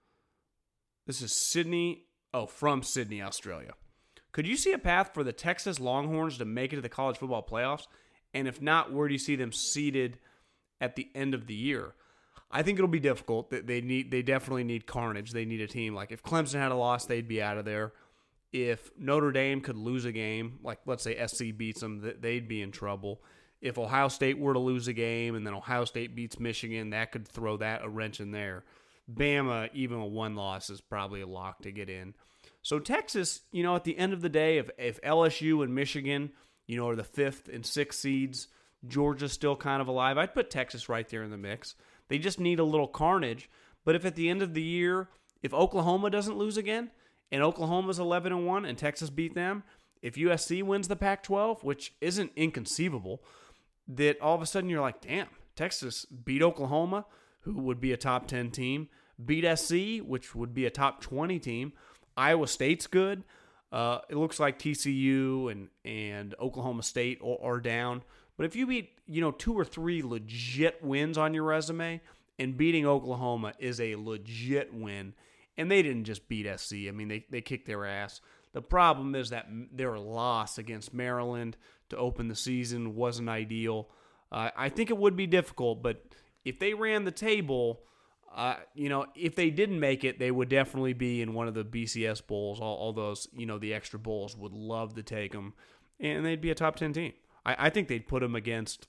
this is Sydney. Oh, from Sydney, Australia. Could you see a path for the Texas Longhorns to make it to the college football playoffs? And if not, where do you see them seated at the end of the year? I think it'll be difficult. They need, they definitely need carnage. They need a team. Like if Clemson had a loss, they'd be out of there. If Notre Dame could lose a game, like let's say S C beats them, they'd be in trouble. If Ohio State were to lose a game and then Ohio State beats Michigan, that could throw that a wrench in there. Bama, even a one loss, is probably a lock to get in. So Texas, you know, at the end of the day, if, if L S U and Michigan, you know, are the fifth and sixth seeds, Georgia's still kind of alive, I'd put Texas right there in the mix. They just need a little carnage. But if at the end of the year, if Oklahoma doesn't lose again, and Oklahoma's eleven and one and Texas beat them, if U S C wins the Pac twelve, which isn't inconceivable, that all of a sudden you're like, damn, Texas beat Oklahoma, who would be a top ten team, beat S C, which would be a top twenty team. Iowa State's good. Uh, it looks like T C U and, and Oklahoma State are, are down. But if you beat, you know, two or three legit wins on your resume, and beating Oklahoma is a legit win, and they didn't just beat S C. I mean, they, they kicked their ass. The problem is that their loss against Maryland to open the season wasn't ideal. Uh, I think it would be difficult, but if they ran the table, uh, you know, if they didn't make it, they would definitely be in one of the B C S bowls. All, all those, you know, the extra bowls would love to take them, and they'd be a top ten team. I, I think they'd put them against,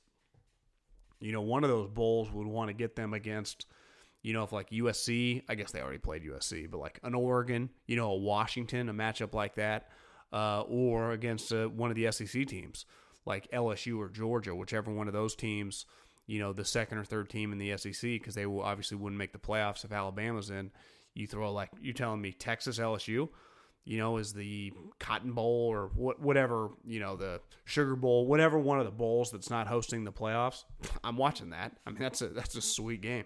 you know, one of those bowls would want to get them against, you know, if like U S C, I guess they already played U S C, but like an Oregon, you know, a Washington, a matchup like that, uh, or against uh, one of the S E C teams like L S U or Georgia, whichever one of those teams, you know, the second or third team in the S E C, because they will obviously wouldn't make the playoffs if Alabama's in. You throw like, you're telling me Texas L S U, you know, is the Cotton Bowl or what, whatever, you know, the Sugar Bowl, whatever one of the bowls that's not hosting the playoffs. I'm watching that. I mean, that's a that's a sweet game.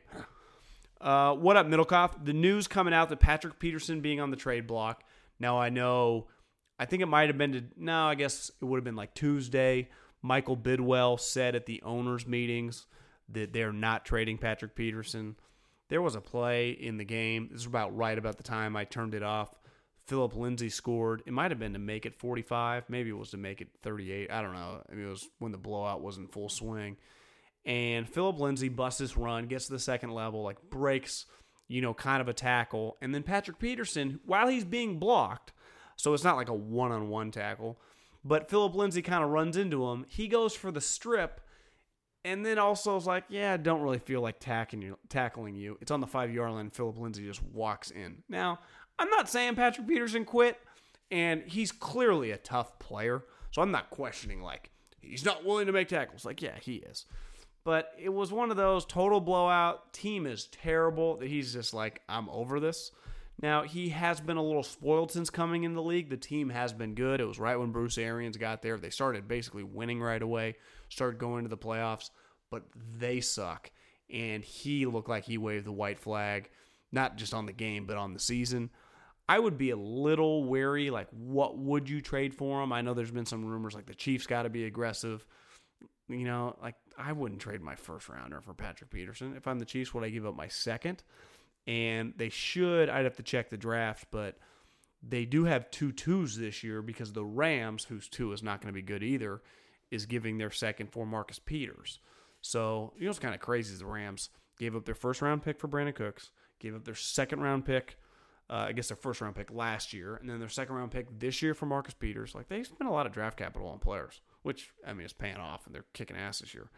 Uh, what up, Middlecoff? The news coming out that Patrick Peterson being on the trade block. Now I know, I think it might have been, to, no, I guess it would have been like Tuesday. Michael Bidwell said at the owners' meetings that they're not trading Patrick Peterson. There was a play in the game. This was about right about the time I turned it off. Philip Lindsay scored. It might have been to make it forty-five. Maybe it was to make it thirty-eight. I don't know. I mean, it was when the blowout was in full swing. And Philip Lindsay busts this run, gets to the second level, like breaks, you know, kind of a tackle. And then Patrick Peterson, while he's being blocked, so it's not like a one-on-one tackle, but Philip Lindsay kind of runs into him. He goes for the strip, and then also is like, yeah, I don't really feel like tackling you. Tackling you. It's on the five-yard line. Philip Lindsay just walks in. Now, I'm not saying Patrick Peterson quit, and he's clearly a tough player, so I'm not questioning, like, he's not willing to make tackles. Like, yeah, he is. But it was one of those total blowout. Team is terrible that he's just like, I'm over this. Now, he has been a little spoiled since coming in the league. The team has been good. It was right when Bruce Arians got there. They started basically winning right away, started going to the playoffs, but they suck. And he looked like he waved the white flag, not just on the game, but on the season. I would be a little wary, like, what would you trade for him? I know there's been some rumors like the Chiefs got to be aggressive. You know, like, I wouldn't trade my first rounder for Patrick Peterson. If I'm the Chiefs, would I give up my second? And they should, I'd have to check the draft, but they do have two twos this year because the Rams, whose two is not going to be good either, is giving their second for Marcus Peters. So, you know what's kind of crazy is the Rams gave up their first round pick for Brandon Cooks, gave up their second round pick, uh, I guess their first round pick last year, and then their second round pick this year for Marcus Peters. Like, they spent a lot of draft capital on players, which, I mean, is paying off, and they're kicking ass this year.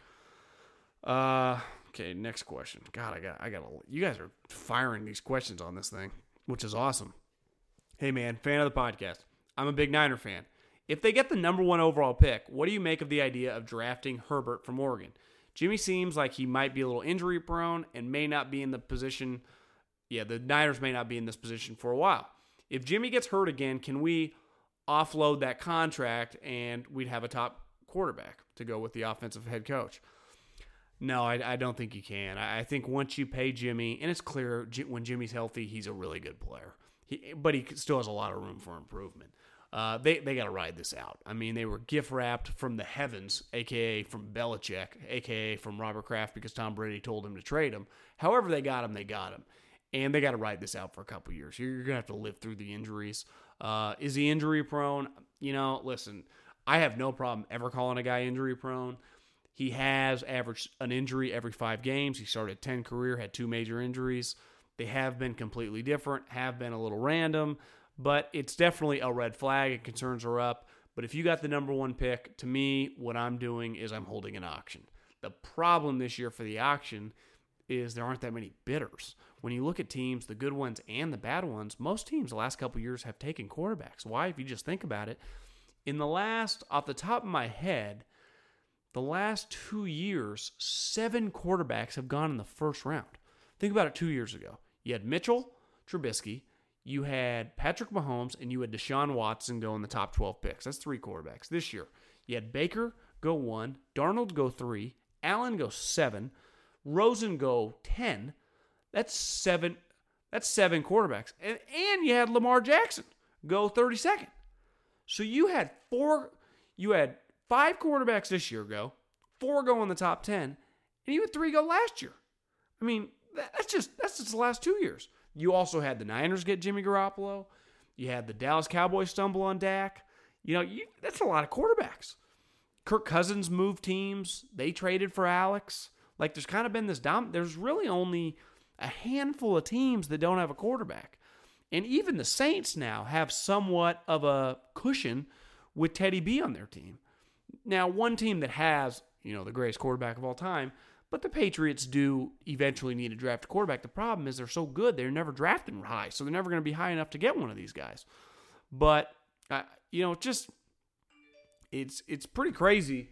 Uh, okay, next question. God, I got, I got. You guys are firing these questions on this thing, which is awesome. Hey, man, fan of the podcast. I'm a big Niner fan. If they get the number one overall pick, what do you make of the idea of drafting Herbert from Oregon? Jimmy seems like he might be a little injury prone and may not be in the position. Yeah, the Niners may not be in this position for a while. If Jimmy gets hurt again, can we offload that contract and we'd have a top quarterback to go with the offensive head coach? No, I, I don't think you can. I, I think once you pay Jimmy, and it's clear when Jimmy's healthy, he's a really good player. He, but he still has a lot of room for improvement. Uh, they they got to ride this out. I mean, they were gift wrapped from the heavens, a k a from Belichick, a k a from Robert Kraft, because Tom Brady told him to trade him. However they got him, they got him. And they got to ride this out for a couple years. You're going to have to live through the injuries. Uh, is he injury prone? You know, listen, I have no problem ever calling a guy injury prone. He has averaged an injury every five games. He started ten career, had two major injuries. They have been completely different, have been a little random, but it's definitely a red flag and concerns are up. But if you got the number one pick, to me, what I'm doing is I'm holding an auction. The problem this year for the auction is there aren't that many bidders. When you look at teams, the good ones and the bad ones, most teams the last couple of years have taken quarterbacks. Why? If you just think about it, in the last, off the top of my head, the last two years, seven quarterbacks have gone in the first round. Think about it two years ago. You had Mitchell Trubisky, you had Patrick Mahomes, and you had Deshaun Watson go in the top twelve picks. That's three quarterbacks. This year, you had Baker go one, Darnold go three, Allen go seven, Rosen go ten. That's seven. That's seven quarterbacks. And, and you had Lamar Jackson go thirty-second. So you had four, you had five quarterbacks this year go, four go in the top ten, and you had three go last year. I mean, that's just that's just the last two years. You also had the Niners get Jimmy Garoppolo. You had the Dallas Cowboys stumble on Dak. You know, you, that's a lot of quarterbacks. Kirk Cousins moved teams. They traded for Alex. Like, there's kind of been this dom. There's really only a handful of teams that don't have a quarterback. And even the Saints now have somewhat of a cushion with Teddy B on their team. Now, one team that has, you know, the greatest quarterback of all time, but the Patriots do eventually need to draft a quarterback. The problem is they're so good, they're never drafting high, so they're never going to be high enough to get one of these guys. But, uh, you know, just, it's it's pretty crazy.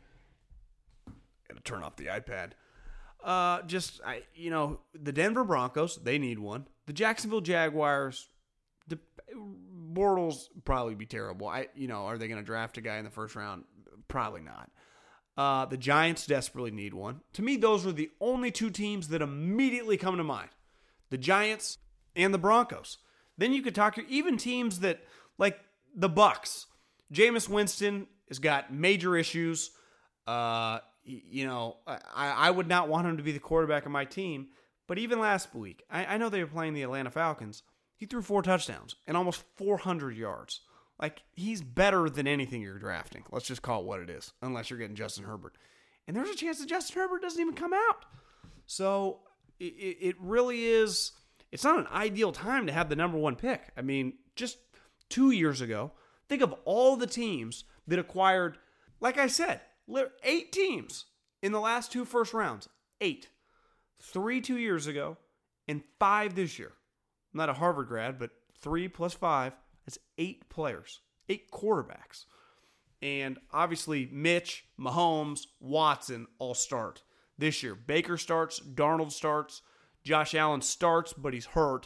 Got to turn off the iPad. Uh, just, I, you know, the Denver Broncos, they need one. The Jacksonville Jaguars, the Bortles probably be terrible. I, you know, are they going to draft a guy in the first round? Probably not. Uh, the Giants desperately need one. To me, those are the only two teams that immediately come to mind. The Giants and the Broncos. Then you could talk to even teams that, like the Bucks. Jameis Winston has got major issues. Uh, you know, I, I would not want him to be the quarterback of my team. But even last week, I, I know they were playing the Atlanta Falcons. He threw four touchdowns and almost four hundred yards. Like, he's better than anything you're drafting. Let's just call it what it is, unless you're getting Justin Herbert. And there's a chance that Justin Herbert doesn't even come out. So it, it really is, it's not an ideal time to have the number one pick. I mean, just two years ago, think of all the teams that acquired, like I said, eight teams in the last two first rounds. Eight. Three two years ago and five this year. I'm not a Harvard grad, but three plus five. That's eight players, eight quarterbacks. And obviously, Mitch, Mahomes, Watson all start this year. Baker starts, Darnold starts, Josh Allen starts, but he's hurt.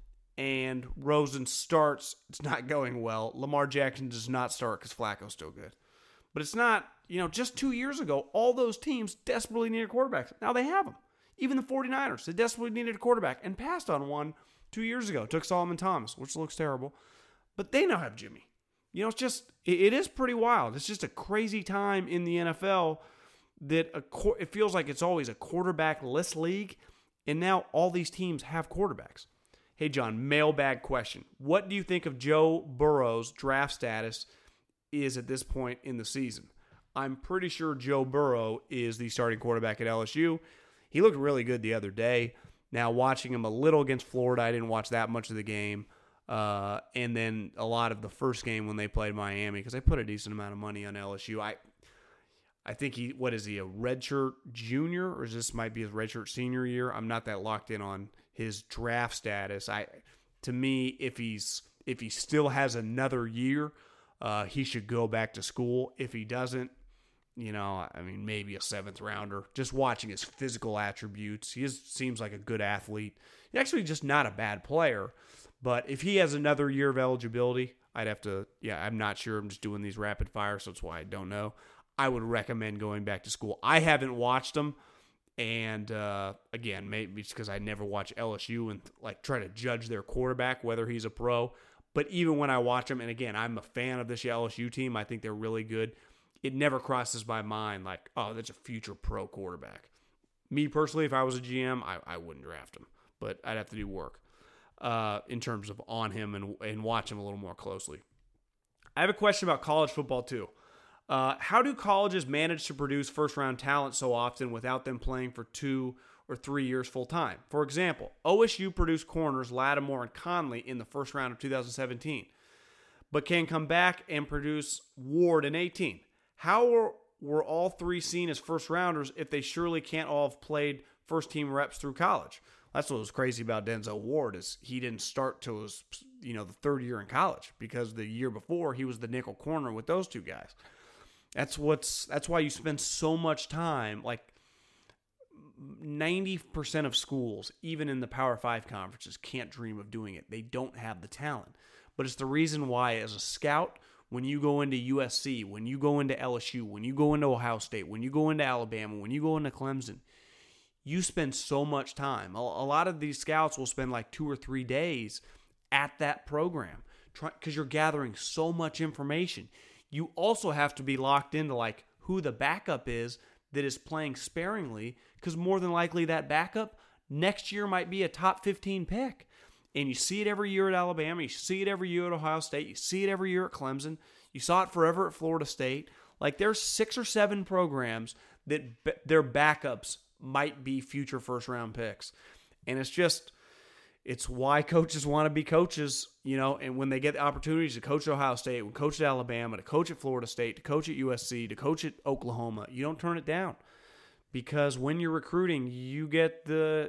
And Rosen starts. It's not going well. Lamar Jackson does not start because Flacco's still good. But it's not, you know, just two years ago, all those teams desperately needed quarterbacks. Now they have them. Even the 49ers, they desperately needed a quarterback and passed on one two years ago. Took Solomon Thomas, which looks terrible. But they now have Jimmy. You know, it's just, it is pretty wild. It's just a crazy time in the N F L that a, it feels like it's always a quarterback-less league, and now all these teams have quarterbacks. Hey, John, mailbag question. What do you think of Joe Burrow's draft status is at this point in the season? I'm pretty sure Joe Burrow is the starting quarterback at L S U. He looked really good the other day. Now, watching him a little against Florida, I didn't watch that much of the game. Uh, and then a lot of the first game when they played Miami, because they put a decent amount of money on L S U. I I think he, what is he, a redshirt junior, or is this might be his redshirt senior year? I'm not that locked in on his draft status. I, to me, if he's if he still has another year, Uh, he should go back to school. If he doesn't, you know, I mean, maybe a seventh rounder. Just watching his physical attributes, he is, seems like a good athlete. He's actually just not a bad player. But if he has another year of eligibility, I'd have to, yeah, I'm not sure. I'm just doing these rapid fire, so that's why I don't know. I would recommend going back to school. I haven't watched him. And, uh, again, maybe it's because I never watch L S U and, like, try to judge their quarterback, whether he's a pro. But even when I watch them, and again, I'm a fan of this L S U team. I think they're really good. It never crosses my mind like, oh, that's a future pro quarterback. Me personally, if I was a G M, I, I wouldn't draft him. But I'd have to do work uh, in terms of on him and, and watch him a little more closely. I have a question about college football, too. Uh, how do colleges manage to produce first-round talent so often without them playing for two or three years full-time? For example, O S U produced corners Lattimore and Conley in the first round of two thousand seventeen, but can come back and produce Ward in eighteen. How were, were all three seen as first-rounders if they surely can't all have played first-team reps through college? That's what was crazy about Denzel Ward is he didn't start till his, you know, the third year in college because the year before he was the nickel corner with those two guys. That's what's. That's why you spend so much time. Like ninety percent of schools, even in the Power Five conferences, can't dream of doing it. They don't have the talent. But it's the reason why, as a scout, when you go into U S C, when you go into L S U, when you go into Ohio State, when you go into Alabama, when you go into Clemson, you spend so much time. A, a lot of these scouts will spend like two or three days at that program because you're gathering so much information. You also have to be locked into like who the backup is that is playing sparingly because more than likely that backup next year might be a top fifteen pick. And you see it every year at Alabama. You see it every year at Ohio State. You see it every year at Clemson. You saw it forever at Florida State. Like there's six or seven programs that b- their backups might be future first-round picks. And it's just, it's why coaches want to be coaches, you know, and when they get the opportunities to coach at Ohio State, to coach at Alabama, to coach at Florida State, to coach at U S C, to coach at Oklahoma, you don't turn it down. Because when you're recruiting, you get the,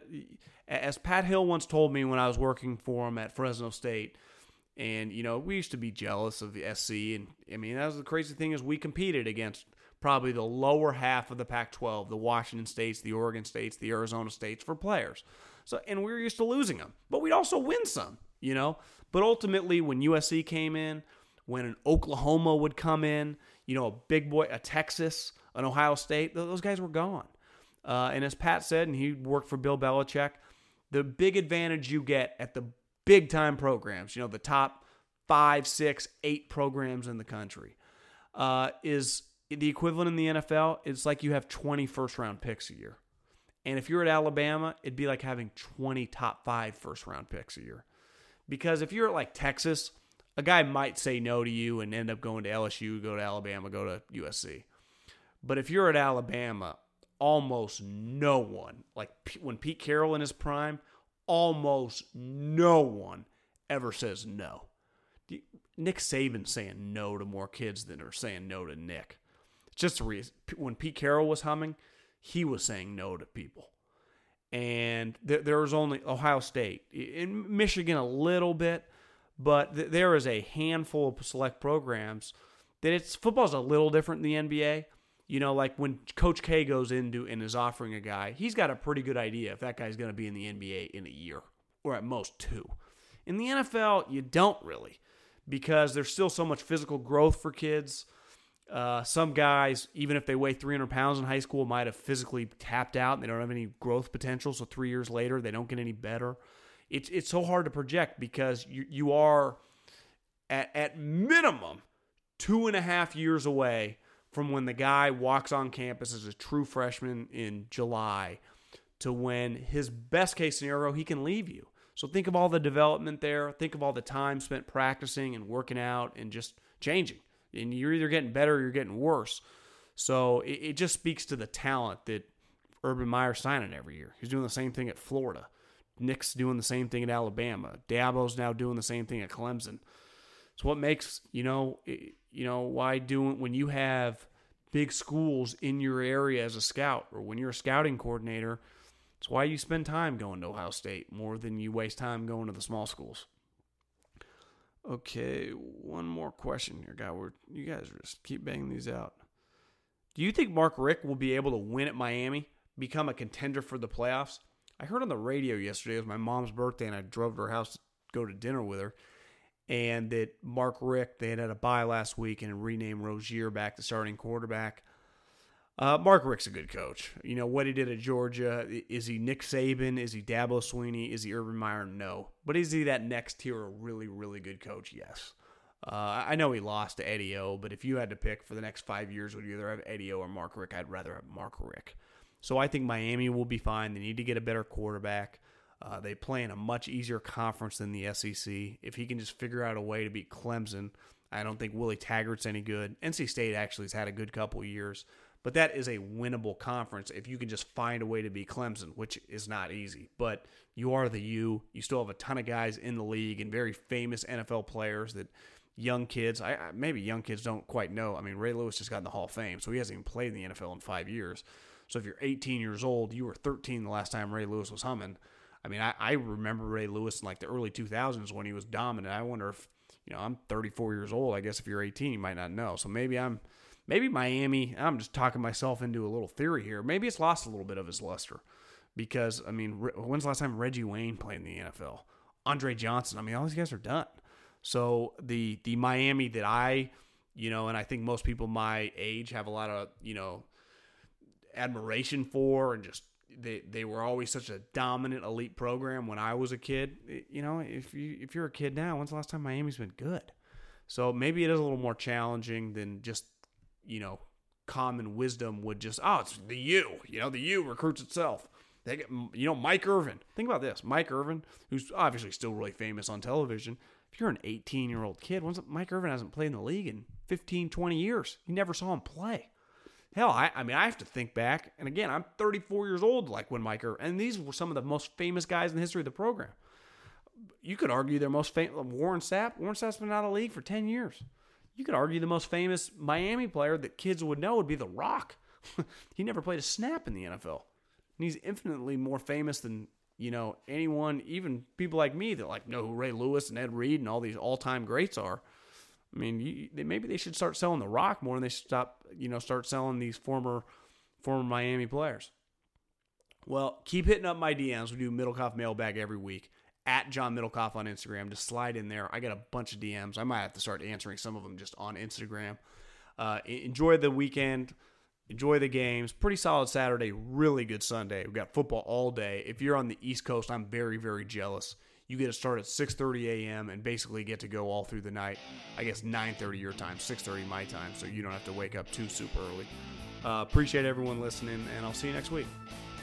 as Pat Hill once told me when I was working for him at Fresno State, and, you know, we used to be jealous of the S C, and, I mean, that was the crazy thing is we competed against probably the lower half of the Pac twelve, the Washington States, the Oregon States, the Arizona States for players. So, and we were used to losing them, but we'd also win some, you know. But ultimately, when U S C came in, when an Oklahoma would come in, you know, a big boy, a Texas, an Ohio State, those guys were gone. Uh, and as Pat said, and he worked for Bill Belichick, the big advantage you get at the big-time programs, you know, the top five, six, eight programs in the country, uh, is the equivalent in the N F L. It's like you have twenty first-round picks a year. And if you're at Alabama, it'd be like having twenty top five first-round picks a year. Because if you're at like Texas, a guy might say no to you and end up going to L S U, go to Alabama, go to U S C. But if you're at Alabama, almost no one, like when Pete Carroll in his prime, almost no one ever says no. Nick Saban's saying no to more kids than are saying no to Nick. It's just a reason. When Pete Carroll was humming, he was saying no to people. And there, there was only Ohio State. In Michigan a little bit, but th- there is a handful of select programs that it's football's a little different than the N B A. You know, like when Coach K goes into and is offering a guy, he's got a pretty good idea if that guy's going to be in the N B A in a year, or at most two. In the N F L, you don't really, because there's still so much physical growth for kids. Uh, some guys, even if they weigh three hundred pounds in high school, might have physically tapped out and they don't have any growth potential, so three years later, they don't get any better. It's it's so hard to project because you, you are, at, at minimum, two and a half years away from when the guy walks on campus as a true freshman in July to when his best case scenario, he can leave you. So think of all the development there. Think of all the time spent practicing and working out and just changing. And you're either getting better or you're getting worse. So it, it just speaks to the talent that Urban Meyer's signing every year. He's doing the same thing at Florida. Nick's doing the same thing at Alabama. Dabo's now doing the same thing at Clemson. It's what makes, you know, it, you know, why doing when you have big schools in your area as a scout or when you're a scouting coordinator, it's why you spend time going to Ohio State more than you waste time going to the small schools. Okay, one more question here, guy. We're, you guys just keep banging these out. Do you think Mark Richt will be able to win at Miami, become a contender for the playoffs? I heard on the radio yesterday, it was my mom's birthday, and I drove to her house to go to dinner with her, and that Mark Richt, they had had a bye last week and renamed Rozier back to starting quarterback. Uh, Mark Richt's a good coach. You know, what he did at Georgia, is he Nick Saban? Is he Dabo Swinney? Is he Urban Meyer? No. But is he that next tier, a really, really good coach? Yes. Uh, I know he lost to Eddie O, but if you had to pick for the next five years, would you either have Eddie O or Mark Richt? I'd rather have Mark Richt. So I think Miami will be fine. They need to get a better quarterback. Uh, they play in a much easier conference than the S E C. If he can just figure out a way to beat Clemson, I don't think Willie Taggart's any good. N C State actually has had a good couple of years. But that is a winnable conference if you can just find a way to beat Clemson, which is not easy. But you are the U. You still have a ton of guys in the league and very famous N F L players that young kids, I, I maybe young kids don't quite know. I mean, Ray Lewis just got in the Hall of Fame, so he hasn't even played in the N F L in five years. So if you're eighteen years old, you were thirteen the last time Ray Lewis was humming. I mean, I, I remember Ray Lewis in like the early two thousands when he was dominant. I wonder if, you know, I'm thirty-four years old. I guess if you're eighteen, you might not know. So maybe I'm... Maybe Miami, I'm just talking myself into a little theory here. Maybe it's lost a little bit of its luster because, I mean, when's the last time Reggie Wayne played in the N F L? Andre Johnson, I mean, all these guys are done. So the the Miami that I, you know, and I think most people my age have a lot of, you know, admiration for, and just they they were always such a dominant elite program when I was a kid. You know, if you if you're a kid now, when's the last time Miami's been good? So maybe it is a little more challenging than just, you know, common wisdom would just, oh, it's the U. You know, the U recruits itself. They get, you know, Mike Irvin. Think about this. Mike Irvin, who's obviously still really famous on television. If you're an eighteen-year-old kid, once Mike Irvin hasn't played in the league in fifteen, twenty years. You never saw him play. Hell, I, I mean, I have to think back. And again, I'm thirty-four years old, like when Mike Irvin, and these were some of the most famous guys in the history of the program. You could argue their most famous, Warren Sapp. Warren Sapp's been out of the league for ten years. You could argue the most famous Miami player that kids would know would be The Rock. He never played a snap in the N F L. And he's infinitely more famous than, you know, anyone, even people like me that like know who Ray Lewis and Ed Reed and all these all-time greats are. I mean, you, they, maybe they should start selling The Rock more, and they should stop, you know, start selling these former former Miami players. Well, keep hitting up my D Ms. We do Middlecoff Mailbag every week. At John Middlecoff on Instagram. Just slide in there. I got a bunch of D Ms. I might have to start answering some of them just on Instagram. Uh, enjoy the weekend. Enjoy the games. Pretty solid Saturday. Really good Sunday. We've got football all day. If you're on the East Coast, I'm very, very jealous. You get to start at six thirty a.m. and basically get to go all through the night. I guess nine thirty your time, six thirty my time, so you don't have to wake up too super early. Uh, appreciate everyone listening, and I'll see you next week.